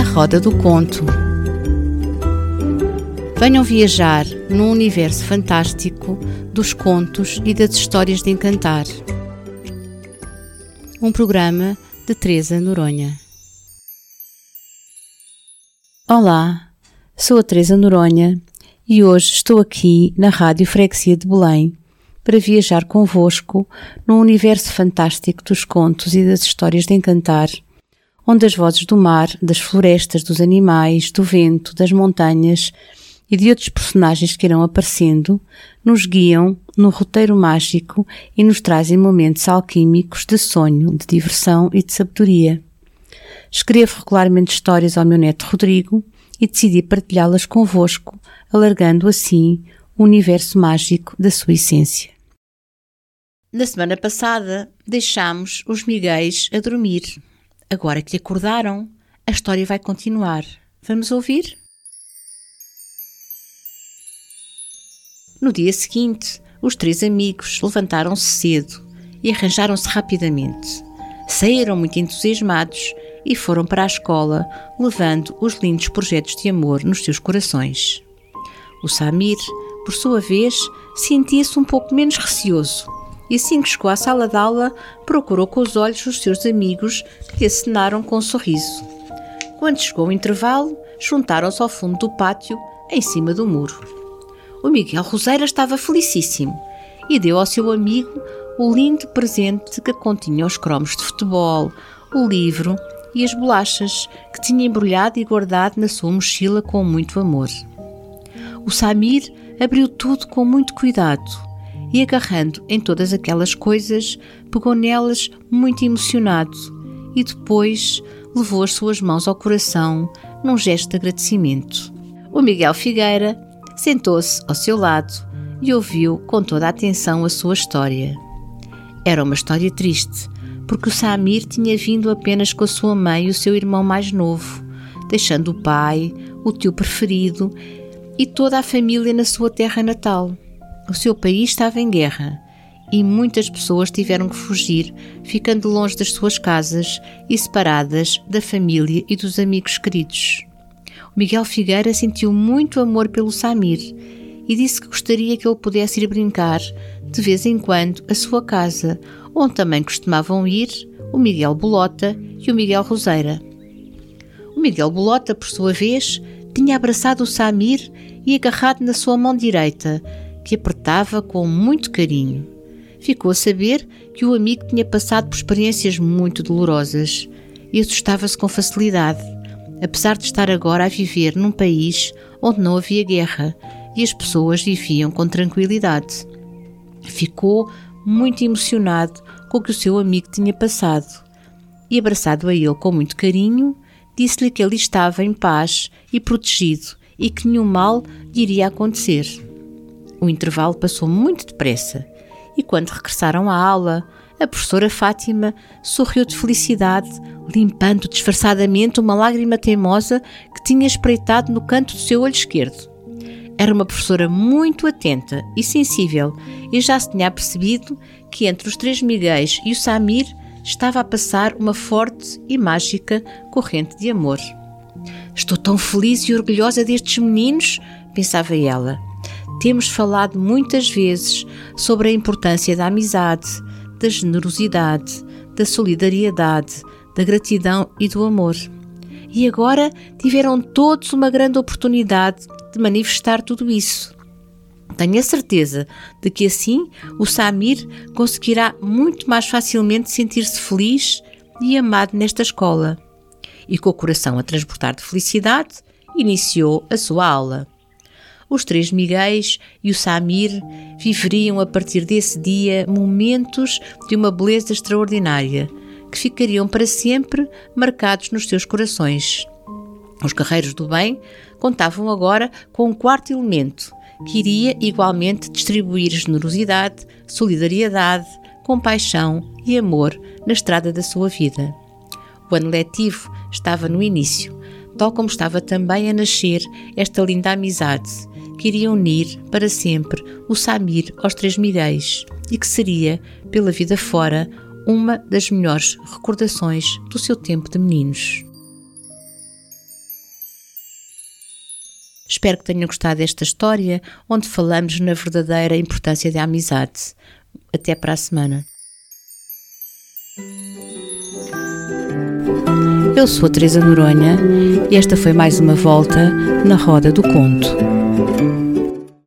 Roda do Conto. Venham viajar num universo fantástico dos contos e das histórias de encantar. Um programa de Teresa Noronha. Olá, sou a Teresa Noronha e hoje estou aqui na Rádio Freguesia de Belém para viajar convosco num universo fantástico dos contos e das histórias de encantar, onde as vozes do mar, das florestas, dos animais, do vento, das montanhas e de outros personagens que irão aparecendo, nos guiam no roteiro mágico e nos trazem momentos alquímicos de sonho, de diversão e de sabedoria. Escrevo regularmente histórias ao meu neto Rodrigo e decidi partilhá-las convosco, alargando assim o universo mágico da sua essência. Na semana passada deixámos os miguéis a dormir. Agora que acordaram, a história vai continuar. Vamos ouvir? No dia seguinte, os três amigos levantaram-se cedo e arranjaram-se rapidamente. Saíram muito entusiasmados e foram para a escola, levando os lindos projetos de amor nos seus corações. O Samir, por sua vez, sentia-se um pouco menos receoso e assim que chegou à sala de aula, procurou com os olhos os seus amigos que acenaram com um sorriso. Quando chegou o intervalo, juntaram-se ao fundo do pátio, em cima do muro. O Miguel Roseira estava felicíssimo e deu ao seu amigo o lindo presente que continha os cromos de futebol, o livro e as bolachas que tinha embrulhado e guardado na sua mochila com muito amor. O Samir abriu tudo com muito cuidado e, agarrando em todas aquelas coisas, pegou nelas muito emocionado e depois levou as suas mãos ao coração num gesto de agradecimento. O Miguel Figueira sentou-se ao seu lado e ouviu com toda a atenção a sua história. Era uma história triste, porque o Samir tinha vindo apenas com a sua mãe e o seu irmão mais novo, deixando o pai, o tio preferido e toda a família na sua terra natal. O seu país estava em guerra e muitas pessoas tiveram que fugir, ficando longe das suas casas e separadas da família e dos amigos queridos. O Miguel Figueira sentiu muito amor pelo Samir e disse que gostaria que ele pudesse ir brincar de vez em quando à sua casa, onde também costumavam ir o Miguel Bolota e o Miguel Roseira. O Miguel Bolota, por sua vez, tinha abraçado o Samir e agarrado na sua mão direita, que apertava com muito carinho. Ficou a saber que o amigo tinha passado por experiências muito dolorosas e assustava-se com facilidade, apesar de estar agora a viver num país onde não havia guerra e as pessoas viviam com tranquilidade. Ficou muito emocionado com o que o seu amigo tinha passado e, abraçado a ele com muito carinho, disse-lhe que ele estava em paz e protegido e que nenhum mal lhe iria acontecer. O intervalo passou muito depressa e, quando regressaram à aula, a professora Fátima sorriu de felicidade, limpando disfarçadamente uma lágrima teimosa que tinha espreitado no canto do seu olho esquerdo. Era uma professora muito atenta e sensível e já se tinha percebido que entre os três miguéis e o Samir estava a passar uma forte e mágica corrente de amor. «Estou tão feliz e orgulhosa destes meninos», pensava ela. Temos falado muitas vezes sobre a importância da amizade, da generosidade, da solidariedade, da gratidão e do amor. E agora tiveram todos uma grande oportunidade de manifestar tudo isso. Tenho a certeza de que assim o Samir conseguirá muito mais facilmente sentir-se feliz e amado nesta escola. E com o coração a transbordar de felicidade, iniciou a sua aula. Os três miguéis e o Samir viveriam a partir desse dia momentos de uma beleza extraordinária, que ficariam para sempre marcados nos seus corações. Os guerreiros do bem contavam agora com um quarto elemento, que iria igualmente distribuir generosidade, solidariedade, compaixão e amor na estrada da sua vida. O ano letivo estava no início, tal como estava também a nascer esta linda amizade, que iria unir para sempre o Samir aos três miguéis e que seria, pela vida fora, uma das melhores recordações do seu tempo de meninos. Espero que tenham gostado desta história, onde falamos na verdadeira importância da amizade. Até para a semana. Eu sou a Teresa Noronha e esta foi mais uma volta na Roda do Conto.